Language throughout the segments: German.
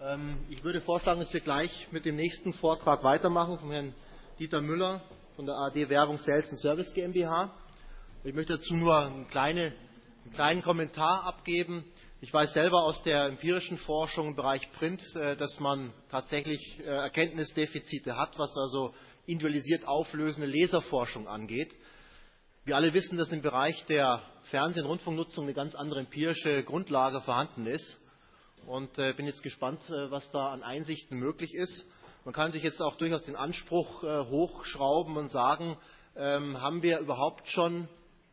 Ich würde vorschlagen, dass wir gleich mit dem nächsten Vortrag weitermachen von Herrn Dieter Müller von der ARD Werbung Sales and Service GmbH. Ich möchte dazu nur einen kleinen Kommentar abgeben. Ich weiß selber aus der empirischen Forschung im Bereich Print, dass man tatsächlich Erkenntnisdefizite hat, was also individualisiert auflösende Leserforschung angeht. Wir alle wissen, dass im Bereich der Fernseh- und Rundfunknutzung eine ganz andere empirische Grundlage vorhanden ist. Und bin jetzt gespannt, was da an Einsichten möglich ist. Man kann sich jetzt auch durchaus den Anspruch hochschrauben und sagen, haben wir überhaupt schon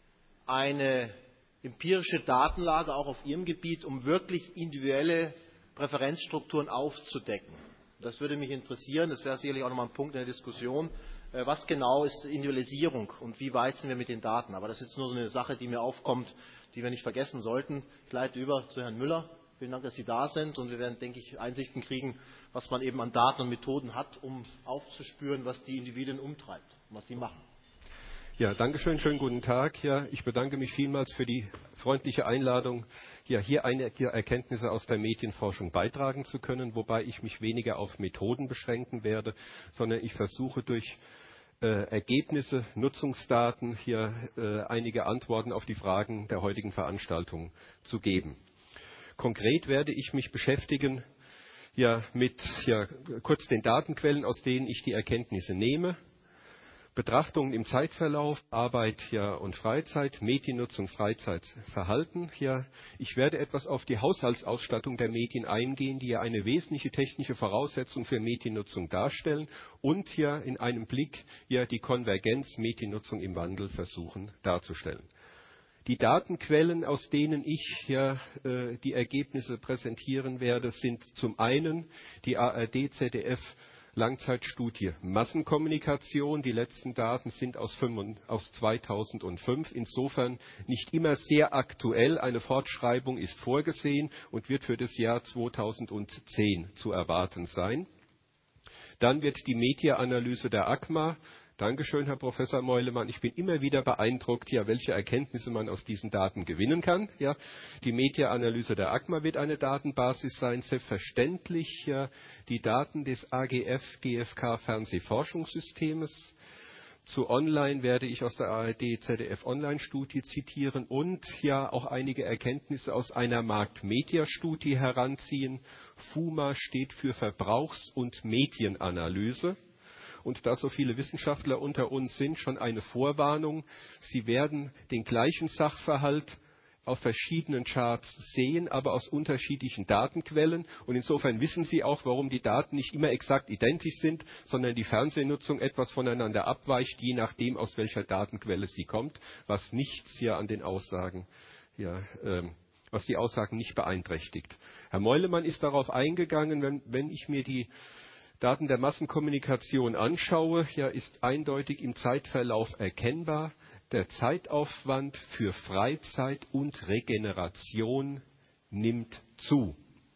eine empirische Datenlage auch auf Ihrem Gebiet, um wirklich individuelle Präferenzstrukturen aufzudecken? Das würde mich interessieren. Das wäre sicherlich auch nochmal ein Punkt in der Diskussion. Was genau ist Individualisierung und wie weit sind wir mit den Daten? Aber das ist jetzt nur so eine Sache, die mir aufkommt, die wir nicht vergessen sollten. Ich leite über zu Herrn Müller. Vielen Dank, dass Sie da sind, und wir werden, denke ich, Einsichten kriegen, was man eben an Daten und Methoden hat, um aufzuspüren, was die Individuen umtreibt und was sie machen. Ja, danke schön, schönen guten Tag. Ja, ich bedanke mich vielmals für die freundliche Einladung, hier einige Erkenntnisse aus der Medienforschung beitragen zu können, wobei ich mich weniger auf Methoden beschränken werde, sondern ich versuche durch Ergebnisse, Nutzungsdaten hier einige Antworten auf die Fragen der heutigen Veranstaltung zu geben. Konkret werde ich mich beschäftigen mit kurz den Datenquellen, aus denen ich die Erkenntnisse nehme, Betrachtungen im Zeitverlauf, Arbeit und Freizeit, Mediennutzung, Freizeitverhalten. Ich werde etwas auf die Haushaltsausstattung der Medien eingehen, die eine wesentliche technische Voraussetzung für Mediennutzung darstellen, und in einem Blick die Konvergenz Mediennutzung im Wandel versuchen darzustellen. Die Datenquellen, aus denen ich die Ergebnisse präsentieren werde, sind zum einen die ARD-ZDF Langzeitstudie Massenkommunikation. Die letzten Daten sind aus 2005, insofern nicht immer sehr aktuell. Eine Fortschreibung ist vorgesehen und wird für das Jahr 2010 zu erwarten sein. Dann wird die Media-Analyse der ACMA. Dankeschön, Herr Professor Meulemann. Ich bin immer wieder beeindruckt, welche Erkenntnisse man aus diesen Daten gewinnen kann. Die Media-Analyse der ACMA wird eine Datenbasis sein. Selbstverständlich die Daten des AGF-GfK-Fernsehforschungssystems. Zu Online werde ich aus der ARD-ZDF-Online-Studie zitieren und auch einige Erkenntnisse aus einer Markt-Media-Studie heranziehen. FUMA steht für Verbrauchs- und Medienanalyse. Und da so viele Wissenschaftler unter uns sind, schon eine Vorwarnung: Sie werden den gleichen Sachverhalt auf verschiedenen Charts sehen, aber aus unterschiedlichen Datenquellen. Und insofern wissen Sie auch, warum die Daten nicht immer exakt identisch sind, sondern die Fernsehnutzung etwas voneinander abweicht, je nachdem, aus welcher Datenquelle sie kommt, was nichts an den Aussagen, was die Aussagen nicht beeinträchtigt. Herr Meulemann ist darauf eingegangen, wenn ich mir die Daten der Massenkommunikation anschaue, ist eindeutig im Zeitverlauf erkennbar: Der Zeitaufwand für Freizeit und Regeneration nimmt zu.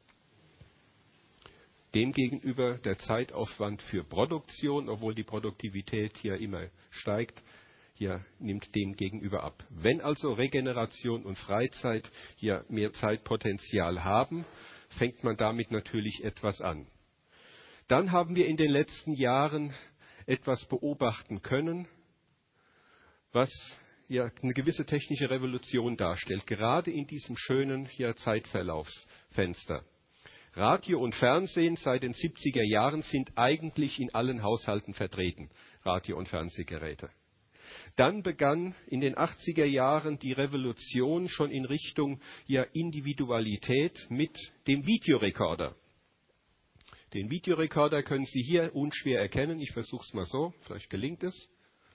Demgegenüber der Zeitaufwand für Produktion, obwohl die Produktivität immer steigt, nimmt demgegenüber ab. Wenn also Regeneration und Freizeit mehr Zeitpotenzial haben, fängt man damit natürlich etwas an. Dann haben wir in den letzten Jahren etwas beobachten können, was eine gewisse technische Revolution darstellt, gerade in diesem schönen Zeitverlaufsfenster. Radio und Fernsehen seit den 70er Jahren sind eigentlich in allen Haushalten vertreten, Radio- und Fernsehgeräte. Dann begann in den 80er Jahren die Revolution schon in Richtung Individualität mit dem Videorekorder. Den Videorekorder können Sie hier unschwer erkennen. Ich versuche es mal so, vielleicht gelingt es.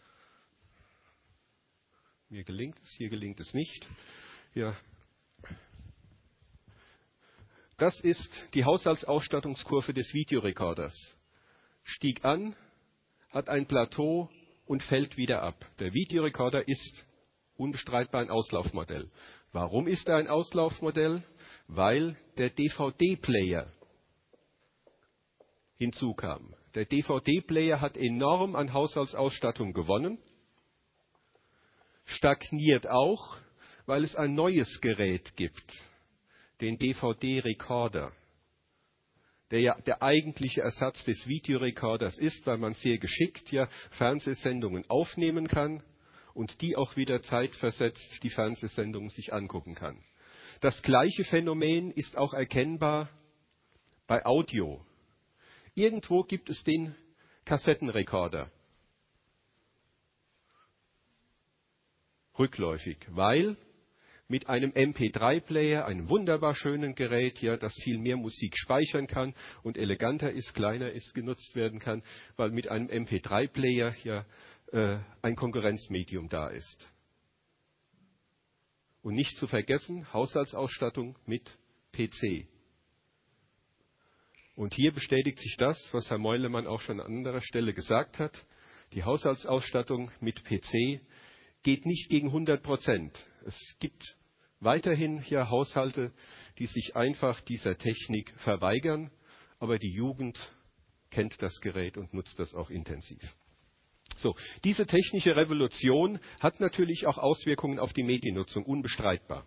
Mir gelingt es, hier gelingt es nicht. Das ist die Haushaltsausstattungskurve des Videorekorders. Stieg an, hat ein Plateau und fällt wieder ab. Der Videorekorder ist unbestreitbar ein Auslaufmodell. Warum ist er ein Auslaufmodell? Weil der DVD-Player hinzukam. Der DVD-Player hat enorm an Haushaltsausstattung gewonnen, stagniert auch, weil es ein neues Gerät gibt, den DVD-Rekorder. der ja der eigentliche Ersatz des Videorekorders ist, weil man sehr geschickt ja Fernsehsendungen aufnehmen kann und die auch wieder zeitversetzt die Fernsehsendungen sich angucken kann. Das gleiche Phänomen ist auch erkennbar bei Audio. Irgendwo gibt es den Kassettenrekorder. Rückläufig, weil mit einem MP3-Player, einem wunderbar schönen Gerät, ja, das viel mehr Musik speichern kann und eleganter ist, kleiner ist, genutzt werden kann, weil mit einem MP3-Player ja ein Konkurrenzmedium da ist. Und nicht zu vergessen, Haushaltsausstattung mit PC. Und hier bestätigt sich das, was Herr Meulemann auch schon an anderer Stelle gesagt hat. Die Haushaltsausstattung mit PC geht nicht gegen 100%. Es gibt weiterhin hier Haushalte, die sich einfach dieser Technik verweigern, aber die Jugend kennt das Gerät und nutzt das auch intensiv. So, diese technische Revolution hat natürlich auch Auswirkungen auf die Mediennutzung, unbestreitbar.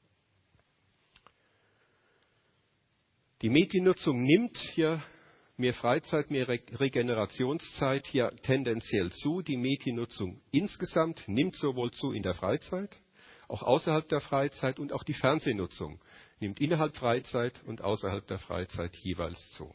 Die Mediennutzung nimmt hier mehr Freizeit, mehr Regenerationszeit hier tendenziell zu. Die Mediennutzung insgesamt nimmt sowohl zu in der Freizeit, auch außerhalb der Freizeit, und auch die Fernsehnutzung nimmt innerhalb Freizeit und außerhalb der Freizeit jeweils zu.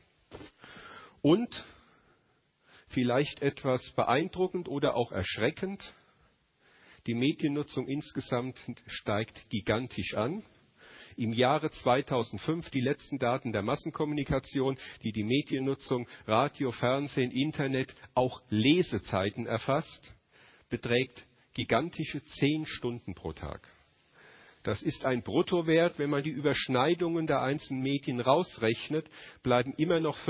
Und vielleicht etwas beeindruckend oder auch erschreckend, die Mediennutzung insgesamt steigt gigantisch an. Im Jahre 2005, die letzten Daten der Massenkommunikation, die die Mediennutzung, Radio, Fernsehen, Internet, auch Lesezeiten erfasst, beträgt gigantische 10 Stunden pro Tag. Das ist ein Bruttowert. Wenn man die Überschneidungen der einzelnen Medien rausrechnet, bleiben immer noch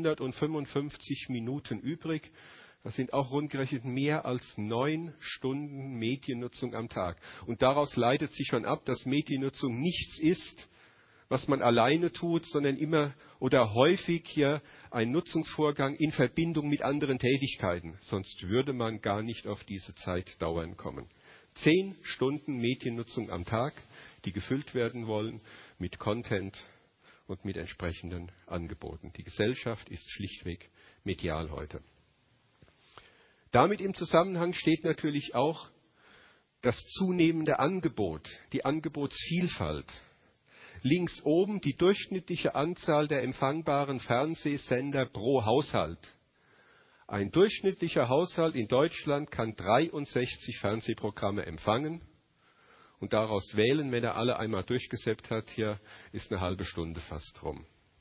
555 Minuten übrig. Das sind auch rundgerechnet mehr als 9 Stunden Mediennutzung am Tag. Und daraus leitet sich schon ab, dass Mediennutzung nichts ist, was man alleine tut, sondern immer oder häufig hier ein Nutzungsvorgang in Verbindung mit anderen Tätigkeiten. Sonst würde man gar nicht auf diese Zeitdauern kommen. 10 Stunden Mediennutzung am Tag, die gefüllt werden wollen mit Content und mit entsprechenden Angeboten. Die Gesellschaft ist schlichtweg medial heute. Damit im Zusammenhang steht natürlich auch das zunehmende Angebot, die Angebotsvielfalt. Links oben die durchschnittliche Anzahl der empfangbaren Fernsehsender pro Haushalt. Ein durchschnittlicher Haushalt in Deutschland kann 63 Fernsehprogramme empfangen und daraus wählen, wenn er alle einmal durchgesäppt hat. Hier ist eine halbe Stunde fast rum.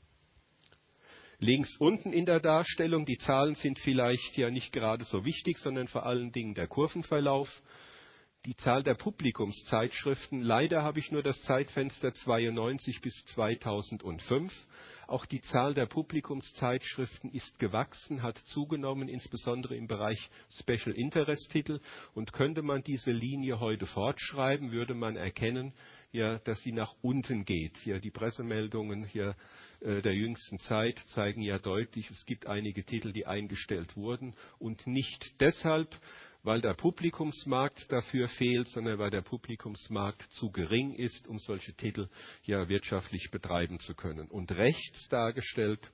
Links unten in der Darstellung, die Zahlen sind vielleicht ja nicht gerade so wichtig, sondern vor allen Dingen der Kurvenverlauf. Die Zahl der Publikumszeitschriften, leider habe ich nur das Zeitfenster 92 bis 2005. Auch die Zahl der Publikumszeitschriften ist gewachsen, hat zugenommen, insbesondere im Bereich Special Interest Titel. Und könnte man diese Linie heute fortschreiben, würde man erkennen, ja, dass sie nach unten geht. Ja, die Pressemeldungen hier der jüngsten Zeit zeigen ja deutlich, es gibt einige Titel, die eingestellt wurden, und nicht deshalb, weil der Publikumsmarkt dafür fehlt, sondern weil der Publikumsmarkt zu gering ist, um solche Titel ja wirtschaftlich betreiben zu können. Und rechts dargestellt,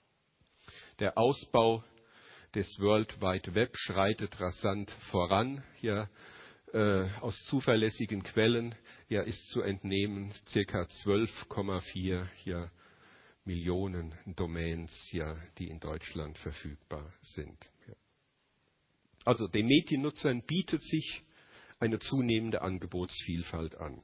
der Ausbau des World Wide Web schreitet rasant voran. Hier aus zuverlässigen Quellen ja, ist zu entnehmen, ca. 12,4 hier Millionen Domains, ja, die in Deutschland verfügbar sind. Ja. Also den Mediennutzern bietet sich eine zunehmende Angebotsvielfalt an.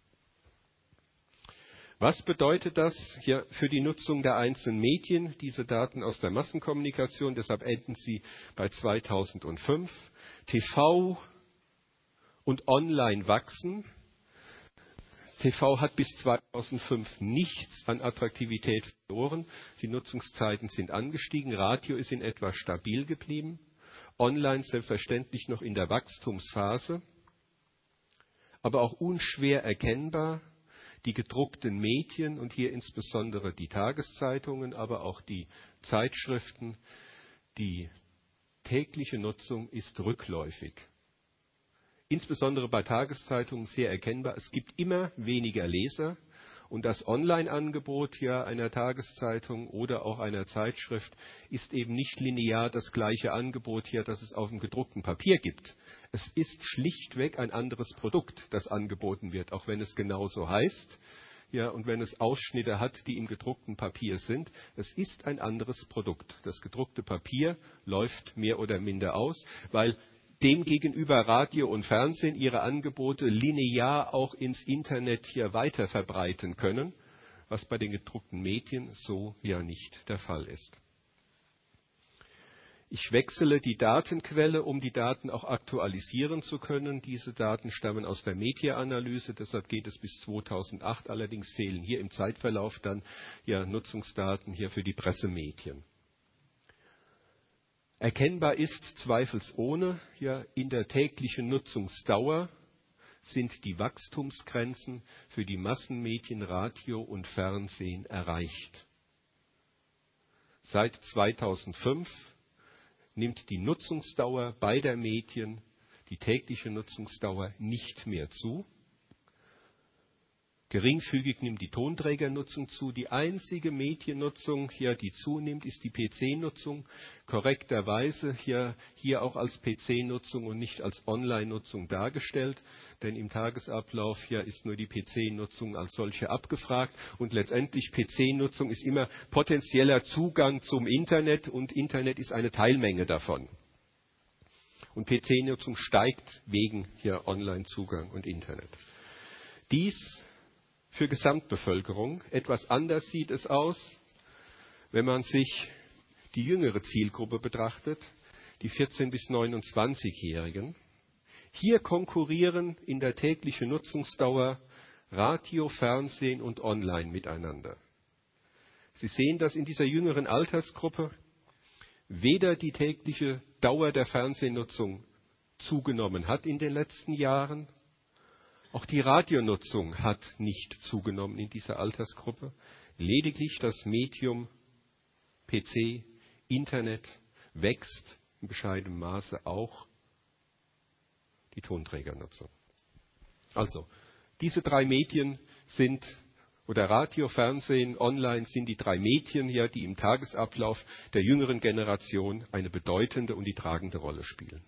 Was bedeutet das hier für die Nutzung der einzelnen Medien? Diese Daten aus der Massenkommunikation, deshalb enden sie bei 2005. TV und Online wachsen. TV hat bis 2005 nichts an Attraktivität verloren. Die Nutzungszeiten sind angestiegen. Radio ist in etwa stabil geblieben. Online selbstverständlich noch in der Wachstumsphase, aber auch unschwer erkennbar die gedruckten Medien und hier insbesondere die Tageszeitungen, aber auch die Zeitschriften. Die tägliche Nutzung ist rückläufig. Insbesondere bei Tageszeitungen sehr erkennbar. Es gibt immer weniger Leser Und das Online-Angebot ja einer Tageszeitung oder auch einer Zeitschrift ist eben nicht linear das gleiche Angebot hier, das es auf dem gedruckten Papier gibt. Es ist schlichtweg ein anderes Produkt, das angeboten wird, auch wenn es genauso heißt. Ja, und wenn es Ausschnitte hat, die im gedruckten Papier sind, es ist ein anderes Produkt. Das gedruckte Papier läuft mehr oder minder aus, weil demgegenüber Radio und Fernsehen ihre Angebote linear auch ins Internet hier weiter verbreiten können, was bei den gedruckten Medien so ja nicht der Fall ist. Ich wechsle die Datenquelle, um die Daten auch aktualisieren zu können. Diese Daten stammen aus der Media-Analyse, deshalb geht es bis 2008. Allerdings fehlen hier im Zeitverlauf dann ja Nutzungsdaten hier für die Pressemedien. Erkennbar ist zweifelsohne, ja, in der täglichen Nutzungsdauer sind die Wachstumsgrenzen für die Massenmedien Radio und Fernsehen erreicht. Seit 2005 nimmt die Nutzungsdauer beider Medien, die tägliche Nutzungsdauer, nicht mehr zu. Geringfügig nimmt die Tonträgernutzung zu. Die einzige Mediennutzung, hier, die zunimmt, ist die PC-Nutzung. Korrekterweise hier auch als PC-Nutzung und nicht als Online-Nutzung dargestellt. Denn im Tagesablauf ist nur die PC-Nutzung als solche abgefragt. Und letztendlich PC-Nutzung ist immer potenzieller Zugang zum Internet und Internet ist eine Teilmenge davon. Und PC-Nutzung steigt wegen hier Online-Zugang und Internet. Dies für Gesamtbevölkerung. Etwas anders sieht es aus, wenn man sich die jüngere Zielgruppe betrachtet, die 14- bis 29-Jährigen. Hier konkurrieren in der täglichen Nutzungsdauer Radio, Fernsehen und Online miteinander. Sie sehen, dass in dieser jüngeren Altersgruppe weder die tägliche Dauer der Fernsehnutzung zugenommen hat in den letzten Jahren, auch die Radionutzung hat nicht zugenommen in dieser Altersgruppe. Lediglich das Medium PC, Internet wächst in bescheidenem Maße, auch die Tonträgernutzung. Also, diese drei Medien sind, oder Radio, Fernsehen, Online sind die drei Medien, die im Tagesablauf der jüngeren Generation eine bedeutende und die tragende Rolle spielen.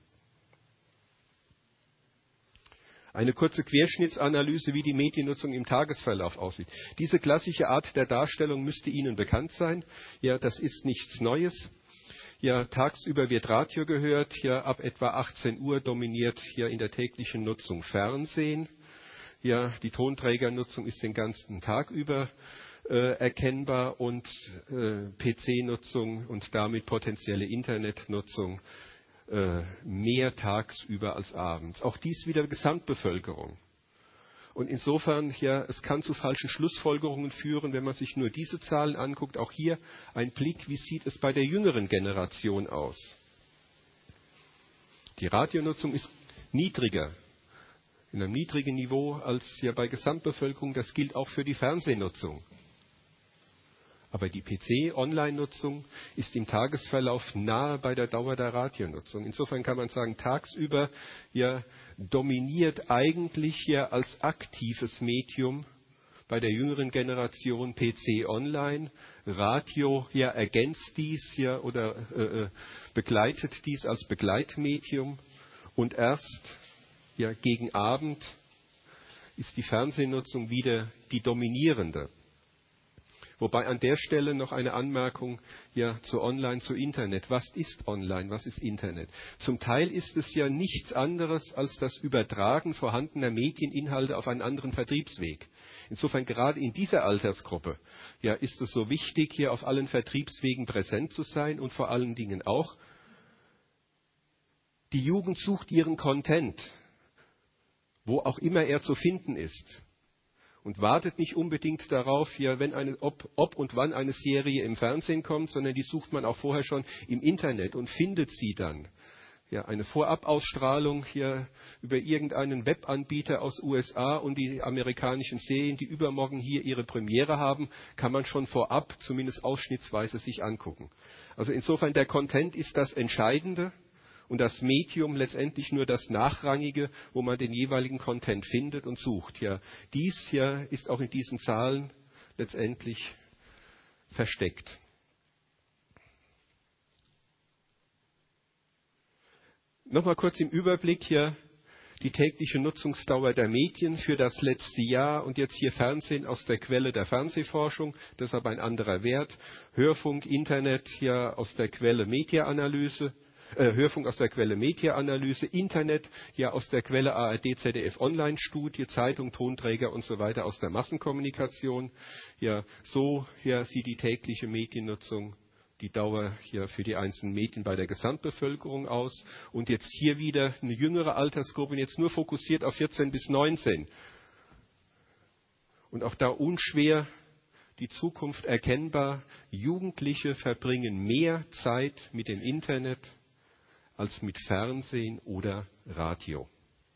Eine kurze Querschnittsanalyse, wie die Mediennutzung im Tagesverlauf aussieht. Diese klassische Art der Darstellung müsste Ihnen bekannt sein. Ja, das ist nichts Neues. Ja, tagsüber wird Radio gehört. Ja, ab etwa 18 Uhr dominiert hier in der täglichen Nutzung Fernsehen. Ja, die Tonträgernutzung ist den ganzen Tag über erkennbar und PC-Nutzung und damit potenzielle Internetnutzung mehr tagsüber als abends. Auch dies wieder Gesamtbevölkerung. Und insofern, es kann zu falschen Schlussfolgerungen führen, wenn man sich nur diese Zahlen anguckt. Auch hier ein Blick, wie sieht es bei der jüngeren Generation aus? Die Radionutzung ist niedriger, in einem niedrigen Niveau als bei Gesamtbevölkerung. Das gilt auch für die Fernsehnutzung. Aber die PC-Online-Nutzung ist im Tagesverlauf nahe bei der Dauer der Radionutzung. Insofern kann man sagen, tagsüber dominiert eigentlich als aktives Medium bei der jüngeren Generation PC-Online. Radio ergänzt dies oder begleitet dies als Begleitmedium. Und erst gegen Abend ist die Fernsehnutzung wieder die dominierende. Wobei an der Stelle noch eine Anmerkung zu Online, zu Internet. Was ist Online? Was ist Internet? Zum Teil ist es nichts anderes als das Übertragen vorhandener Medieninhalte auf einen anderen Vertriebsweg. Insofern gerade in dieser Altersgruppe ist es so wichtig, hier auf allen Vertriebswegen präsent zu sein und vor allen Dingen auch, die Jugend sucht ihren Content, wo auch immer er zu finden ist. Und wartet nicht unbedingt darauf, ob und wann eine Serie im Fernsehen kommt, sondern die sucht man auch vorher schon im Internet und findet sie dann. Eine Vorabausstrahlung über irgendeinen Webanbieter aus USA und die amerikanischen Serien, die übermorgen hier ihre Premiere haben, kann man schon vorab, zumindest ausschnittsweise, sich angucken. Also insofern, der Content ist das Entscheidende und das Medium letztendlich nur das Nachrangige, wo man den jeweiligen Content findet und sucht. Ja, dies hier ist auch in diesen Zahlen letztendlich versteckt. Nochmal kurz im Überblick hier die tägliche Nutzungsdauer der Medien für das letzte Jahr und jetzt hier Fernsehen aus der Quelle der Fernsehforschung, deshalb ein anderer Wert. Hörfunk, Internet hier aus der Quelle Mediaanalyse, Hörfunk aus der Quelle Mediaanalyse, Internet ja aus der Quelle ARD, ZDF Online-Studie, Zeitung, Tonträger und so weiter aus der Massenkommunikation. Ja, so hier sieht die tägliche Mediennutzung, die Dauer hier für die einzelnen Medien bei der Gesamtbevölkerung aus. Und jetzt hier wieder eine jüngere Altersgruppe, jetzt nur fokussiert auf 14 bis 19. Und auch da unschwer die Zukunft erkennbar. Jugendliche verbringen mehr Zeit mit dem Internet als mit Fernsehen oder Radio.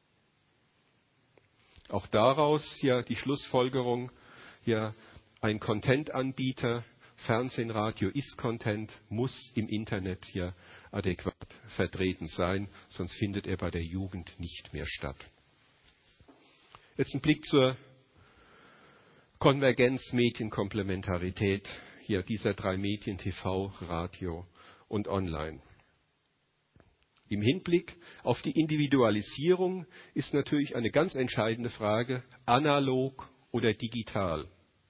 Auch daraus ja die Schlussfolgerung, ja, ein Content-Anbieter, Fernsehen, Radio ist Content, muss im Internet hier adäquat vertreten sein, sonst findet er bei der Jugend nicht mehr statt. Jetzt ein Blick zur Konvergenz, Medienkomplementarität hier dieser drei Medien, TV, Radio und Online. Im Hinblick auf die Individualisierung ist natürlich eine ganz entscheidende Frage, analog oder digital.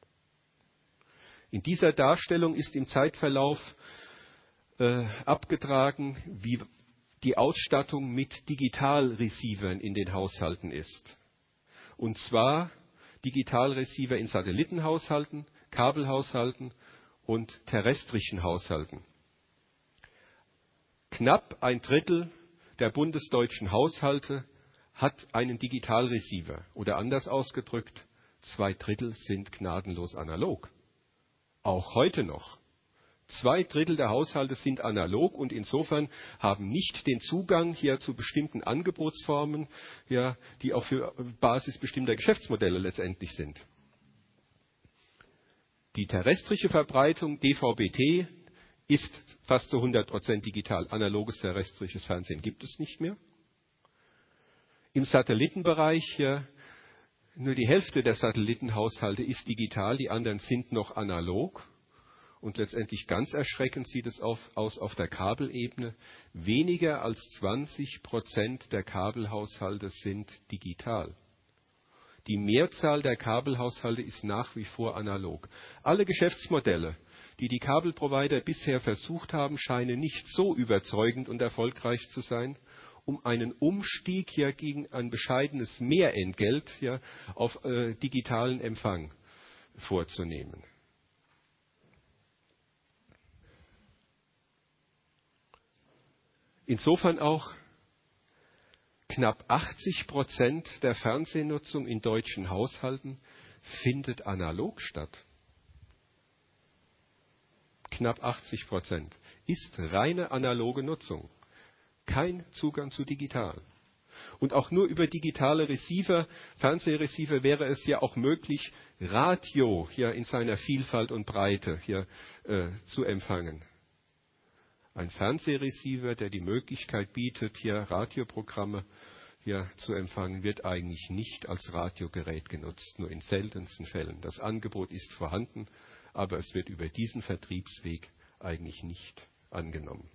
In dieser Darstellung ist im Zeitverlauf abgetragen, wie die Ausstattung mit Digitalreceivern in den Haushalten ist. Und zwar Digitalreceiver in Satellitenhaushalten, Kabelhaushalten und terrestrischen Haushalten. Knapp ein Drittel der bundesdeutschen Haushalte hat einen Digitalreceiver. Oder anders ausgedrückt, 2/3 sind gnadenlos analog. Auch heute noch. 2/3 der Haushalte sind analog und insofern haben nicht den Zugang hier zu bestimmten Angebotsformen, ja, die auch für Basis bestimmter Geschäftsmodelle letztendlich sind. Die terrestrische Verbreitung, DVB-T, ist fast zu 100% digital. Analoges terrestrisches Fernsehen gibt es nicht mehr. Im Satellitenbereich, ja, nur die Hälfte der Satellitenhaushalte ist digital, die anderen sind noch analog. Und letztendlich ganz erschreckend sieht es aus auf der Kabelebene. Weniger als 20% der Kabelhaushalte sind digital. Die Mehrzahl der Kabelhaushalte ist nach wie vor analog. Alle Geschäftsmodelle, die die Kabelprovider bisher versucht haben, scheinen nicht so überzeugend und erfolgreich zu sein, um einen Umstieg ja gegen ein bescheidenes Mehrentgelt ja, auf digitalen Empfang vorzunehmen. Insofern auch knapp 80% der Fernsehnutzung in deutschen Haushalten findet analog statt. Knapp 80% ist reine analoge Nutzung. Kein Zugang zu digital. Und auch nur über digitale Receiver, Fernsehreceiver wäre es ja auch möglich, Radio hier in seiner Vielfalt und Breite hier zu empfangen. Ein Fernsehreceiver, der die Möglichkeit bietet, hier Radioprogramme hier zu empfangen, wird eigentlich nicht als Radiogerät genutzt, nur in seltensten Fällen. Das Angebot ist vorhanden, aber es wird über diesen Vertriebsweg eigentlich nicht angenommen.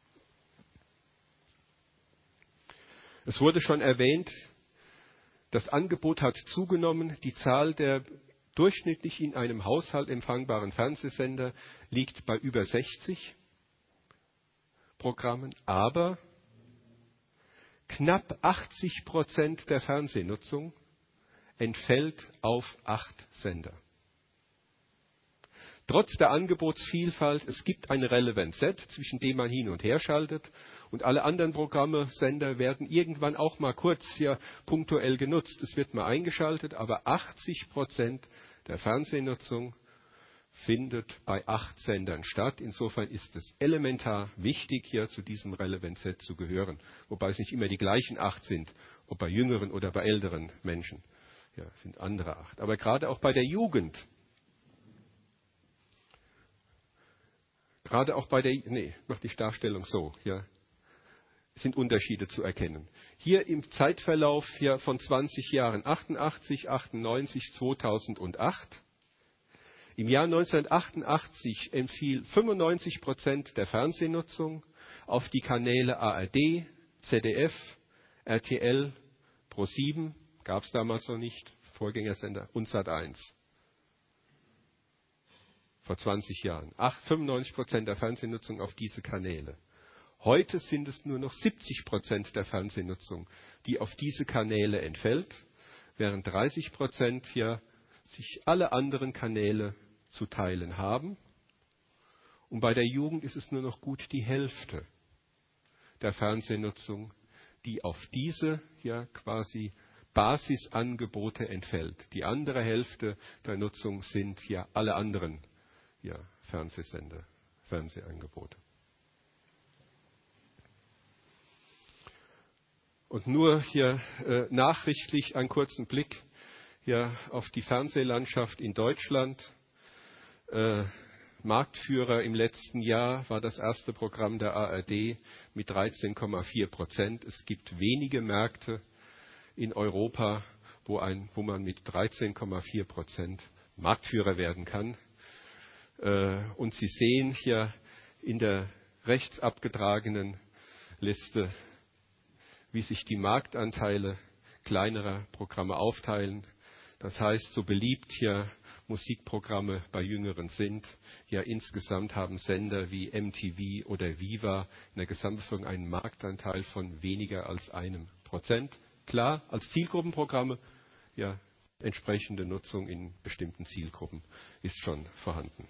Es wurde schon erwähnt, das Angebot hat zugenommen. Die Zahl der durchschnittlich in einem Haushalt empfangbaren Fernsehsender liegt bei über 60 Programmen, aber knapp 80% der Fernsehnutzung entfällt auf 8 Sender. Trotz der Angebotsvielfalt, es gibt eine Relevant Set, zwischen dem man hin und her schaltet, und alle anderen Programme, Sender werden irgendwann auch mal kurz hier punktuell genutzt. Es wird mal eingeschaltet, aber 80% der Fernsehnutzung findet bei 8 Sendern statt. Insofern ist es elementar wichtig, hier zu diesem Relevant Set zu gehören. Wobei es nicht immer die gleichen 8 sind, ob bei jüngeren oder bei älteren Menschen. Ja, es sind andere 8. Aber gerade auch bei der Jugend. Gerade auch bei der, mach die Darstellung so, ja. sind Unterschiede zu erkennen. Hier im Zeitverlauf hier von 20 Jahren 88, 98, 2008. Im Jahr 1988 entfiel 95% der Fernsehnutzung auf die Kanäle ARD, ZDF, RTL, Pro7, gab es damals noch nicht, Vorgängersender, und Sat.1. Vor 20 Jahren. 95% der Fernsehnutzung auf diese Kanäle. Heute sind es nur noch 70% der Fernsehnutzung, die auf diese Kanäle entfällt, während 30% hier sich alle anderen Kanäle zu teilen haben. Und bei der Jugend ist es nur noch gut die Hälfte der Fernsehnutzung, die auf diese ja quasi Basisangebote entfällt. Die andere Hälfte der Nutzung sind ja alle anderen Fernsehsender, Fernsehangebote. Und nur hier nachrichtlich einen kurzen Blick hier auf die Fernsehlandschaft in Deutschland. Marktführer im letzten Jahr war das erste Programm der ARD mit 13,4%. Es gibt wenige Märkte in Europa, wo man mit 13,4% Marktführer werden kann. Und Sie sehen hier in der rechts abgetragenen Liste, wie sich die Marktanteile kleinerer Programme aufteilen. Das heißt, so beliebt hier Musikprogramme bei Jüngeren sind, ja insgesamt haben Sender wie MTV oder Viva in der Gesamtbevölkerung einen Marktanteil von weniger als 1%. Klar, als Zielgruppenprogramme, ja, entsprechende Nutzung in bestimmten Zielgruppen ist schon vorhanden.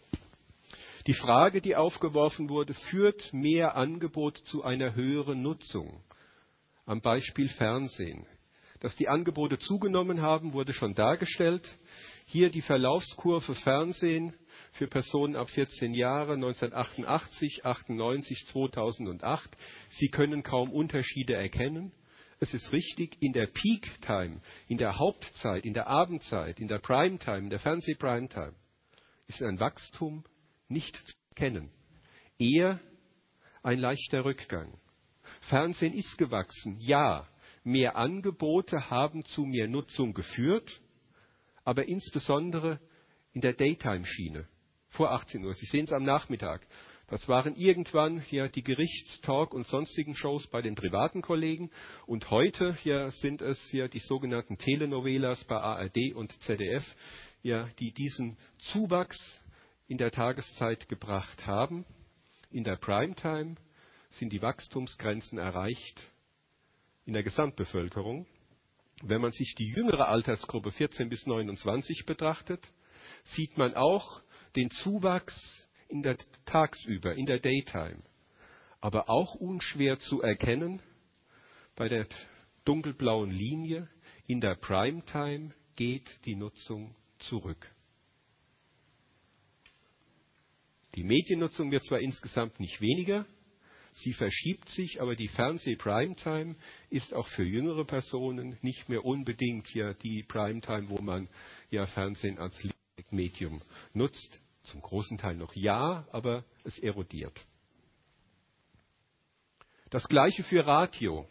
Die Frage, die aufgeworfen wurde, führt mehr Angebot zu einer höheren Nutzung? Am Beispiel Fernsehen. Dass die Angebote zugenommen haben, wurde schon dargestellt. Hier die Verlaufskurve Fernsehen für Personen ab 14 Jahre 1988, 98, 2008. Sie können kaum Unterschiede erkennen. Es ist richtig, in der Peak Time, in der Hauptzeit, in der Abendzeit, in der Primetime, in der Fernseh-Primetime ist ein Wachstum nicht zu erkennen. Eher ein leichter Rückgang. Fernsehen ist gewachsen, ja. Mehr Angebote haben zu mehr Nutzung geführt, aber insbesondere in der Daytime-Schiene vor 18 Uhr. Sie sehen es am Nachmittag. Das waren irgendwann hier die Gerichtstalk und sonstigen Shows bei den privaten Kollegen. Und heute hier sind es hier die sogenannten Telenovelas bei ARD und ZDF, ja, die diesen Zuwachs in der Tageszeit gebracht haben. In der Primetime sind die Wachstumsgrenzen erreicht in der Gesamtbevölkerung. Wenn man sich die jüngere Altersgruppe 14 bis 29 betrachtet, sieht man auch den Zuwachs in der tagsüber, in der Daytime. Aber auch unschwer zu erkennen bei der dunkelblauen Linie, in der Primetime geht die Nutzung zurück. Die Mediennutzung wird zwar insgesamt nicht weniger, sie verschiebt sich, aber die Fernseh-Primetime ist auch für jüngere Personen nicht mehr unbedingt ja die Primetime, wo man ja Fernsehen als Medium nutzt. Zum großen Teil noch ja, aber es erodiert. Das Gleiche für Radio.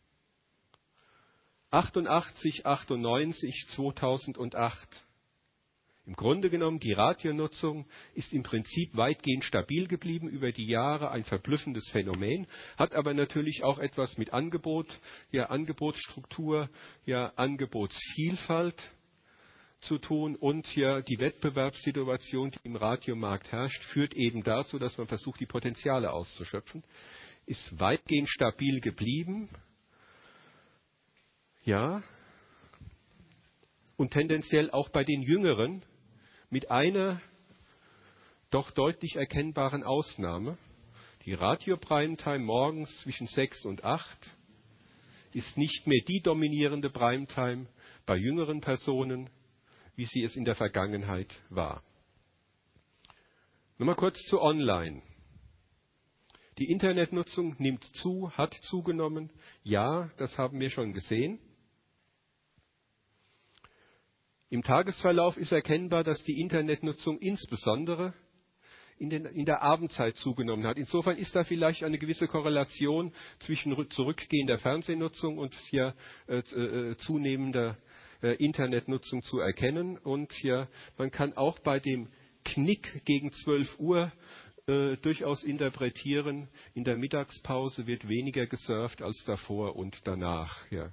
88, 98, 2008. Im Grunde genommen, die Radionutzung ist im Prinzip weitgehend stabil geblieben über die Jahre, ein verblüffendes Phänomen, hat aber natürlich auch etwas mit Angebot, ja Angebotsstruktur, ja Angebotsvielfalt zu tun und ja die Wettbewerbssituation, die im Radiomarkt herrscht, führt eben dazu, dass man versucht, die Potenziale auszuschöpfen. Ist weitgehend stabil geblieben, ja, und tendenziell auch bei den Jüngeren, mit einer doch deutlich erkennbaren Ausnahme. Die Radio-Primetime morgens zwischen 6 und 8 ist nicht mehr die dominierende Primetime bei jüngeren Personen, wie sie es in der Vergangenheit war. Nochmal kurz zu Online. Die Internetnutzung nimmt zu, hat zugenommen. Ja, das haben wir schon gesehen. Im Tagesverlauf ist erkennbar, dass die Internetnutzung insbesondere in der Abendzeit zugenommen hat. Insofern ist da vielleicht eine gewisse Korrelation zwischen zurückgehender Fernsehnutzung und hier zunehmender Internetnutzung zu erkennen. Und hier, man kann auch bei dem Knick gegen 12 Uhr durchaus interpretieren, in der Mittagspause wird weniger gesurft als davor und danach. Ja.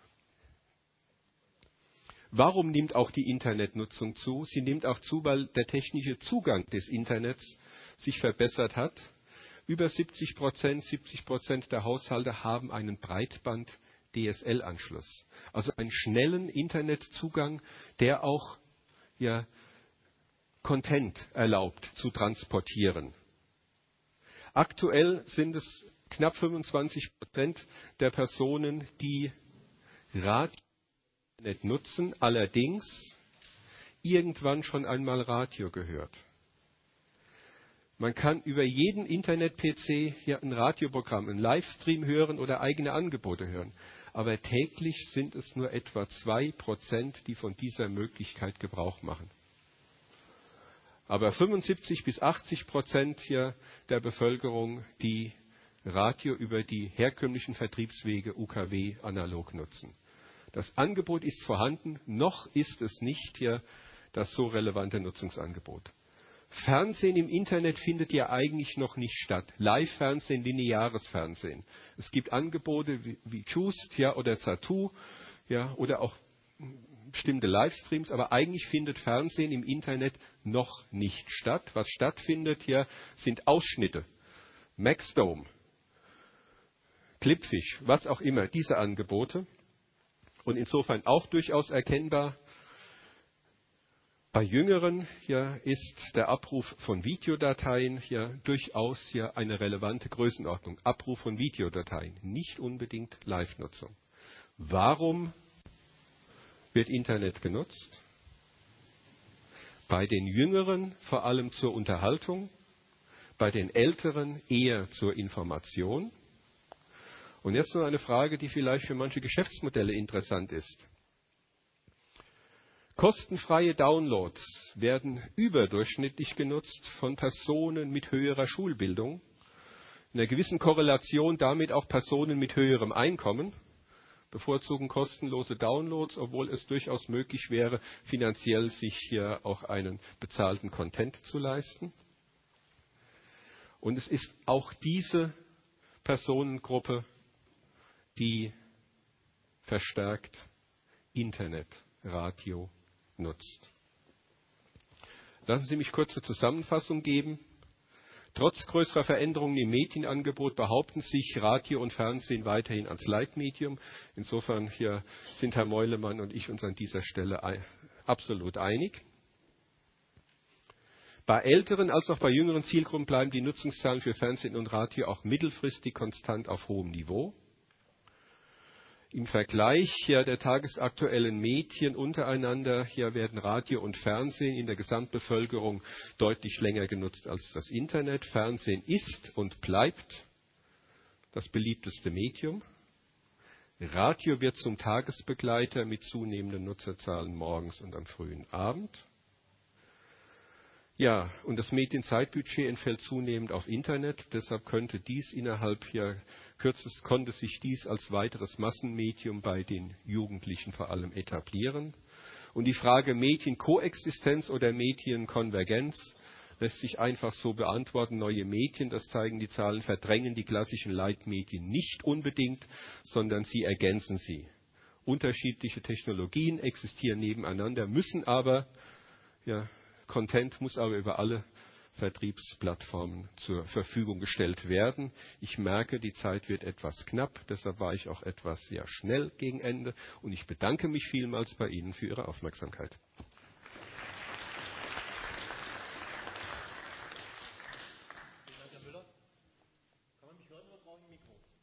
Warum nimmt auch die Internetnutzung zu? Sie nimmt auch zu, weil der technische Zugang des Internets sich verbessert hat. Über 70% der Haushalte haben einen Breitband-DSL-Anschluss. Also einen schnellen Internetzugang, der auch Content erlaubt zu transportieren. Aktuell sind es knapp 25% der Personen, die Radio Internet nutzen, allerdings irgendwann schon einmal Radio gehört. Man kann über jeden Internet-PC hier ein Radioprogramm, einen Livestream hören oder eigene Angebote hören. Aber täglich sind es nur etwa 2%, die von dieser Möglichkeit Gebrauch machen. Aber 75 bis 80% hier der Bevölkerung, die Radio über die herkömmlichen Vertriebswege UKW analog nutzen. Das Angebot ist vorhanden, noch ist es nicht hier das so relevante Nutzungsangebot. Fernsehen im Internet findet ja eigentlich noch nicht statt. Live-Fernsehen, lineares Fernsehen. Es gibt Angebote wie Just oder Zattoo oder auch bestimmte Livestreams, aber eigentlich findet Fernsehen im Internet noch nicht statt. Was stattfindet hier sind Ausschnitte. Maxdome, Clipfish, was auch immer, diese Angebote. Und insofern auch durchaus erkennbar. Bei Jüngeren ist der Abruf von Videodateien durchaus eine relevante Größenordnung. Abruf von Videodateien, nicht unbedingt Live-Nutzung. Warum wird Internet genutzt? Bei den Jüngeren vor allem zur Unterhaltung, bei den Älteren eher zur Information. Und jetzt noch eine Frage, die vielleicht für manche Geschäftsmodelle interessant ist. Kostenfreie Downloads werden überdurchschnittlich genutzt von Personen mit höherer Schulbildung, in einer gewissen Korrelation damit auch Personen mit höherem Einkommen, bevorzugen kostenlose Downloads, obwohl es durchaus möglich wäre, finanziell sich hier auch einen bezahlten Content zu leisten. Und es ist auch diese Personengruppe, die verstärkt Internet, Radio nutzt. Lassen Sie mich kurz eine Zusammenfassung geben. Trotz größerer Veränderungen im Medienangebot behaupten sich Radio und Fernsehen weiterhin als Leitmedium. Insofern hier sind Herr Meulemann und ich uns an dieser Stelle absolut einig. Bei älteren als auch bei jüngeren Zielgruppen bleiben die Nutzungszahlen für Fernsehen und Radio auch mittelfristig konstant auf hohem Niveau. Im Vergleich der tagesaktuellen Medien untereinander werden Radio und Fernsehen in der Gesamtbevölkerung deutlich länger genutzt als das Internet. Fernsehen ist und bleibt das beliebteste Medium. Radio wird zum Tagesbegleiter mit zunehmenden Nutzerzahlen morgens und am frühen Abend. Ja, und das Medienzeitbudget entfällt zunehmend auf Internet. Deshalb konnte sich dies als weiteres Massenmedium bei den Jugendlichen vor allem etablieren. Und die Frage Medienkoexistenz oder Medienkonvergenz lässt sich einfach so beantworten. Neue Medien, das zeigen die Zahlen, verdrängen die klassischen Leitmedien nicht unbedingt, sondern sie ergänzen sie. Unterschiedliche Technologien existieren nebeneinander, müssen aber Content muss aber über alle Vertriebsplattformen zur Verfügung gestellt werden. Ich merke, die Zeit wird etwas knapp, deshalb war ich auch etwas sehr schnell gegen Ende und ich bedanke mich vielmals bei Ihnen für Ihre Aufmerksamkeit. Vielen Dank, Herr Müller. Kann man mich hören oder brauche ich ein Mikro?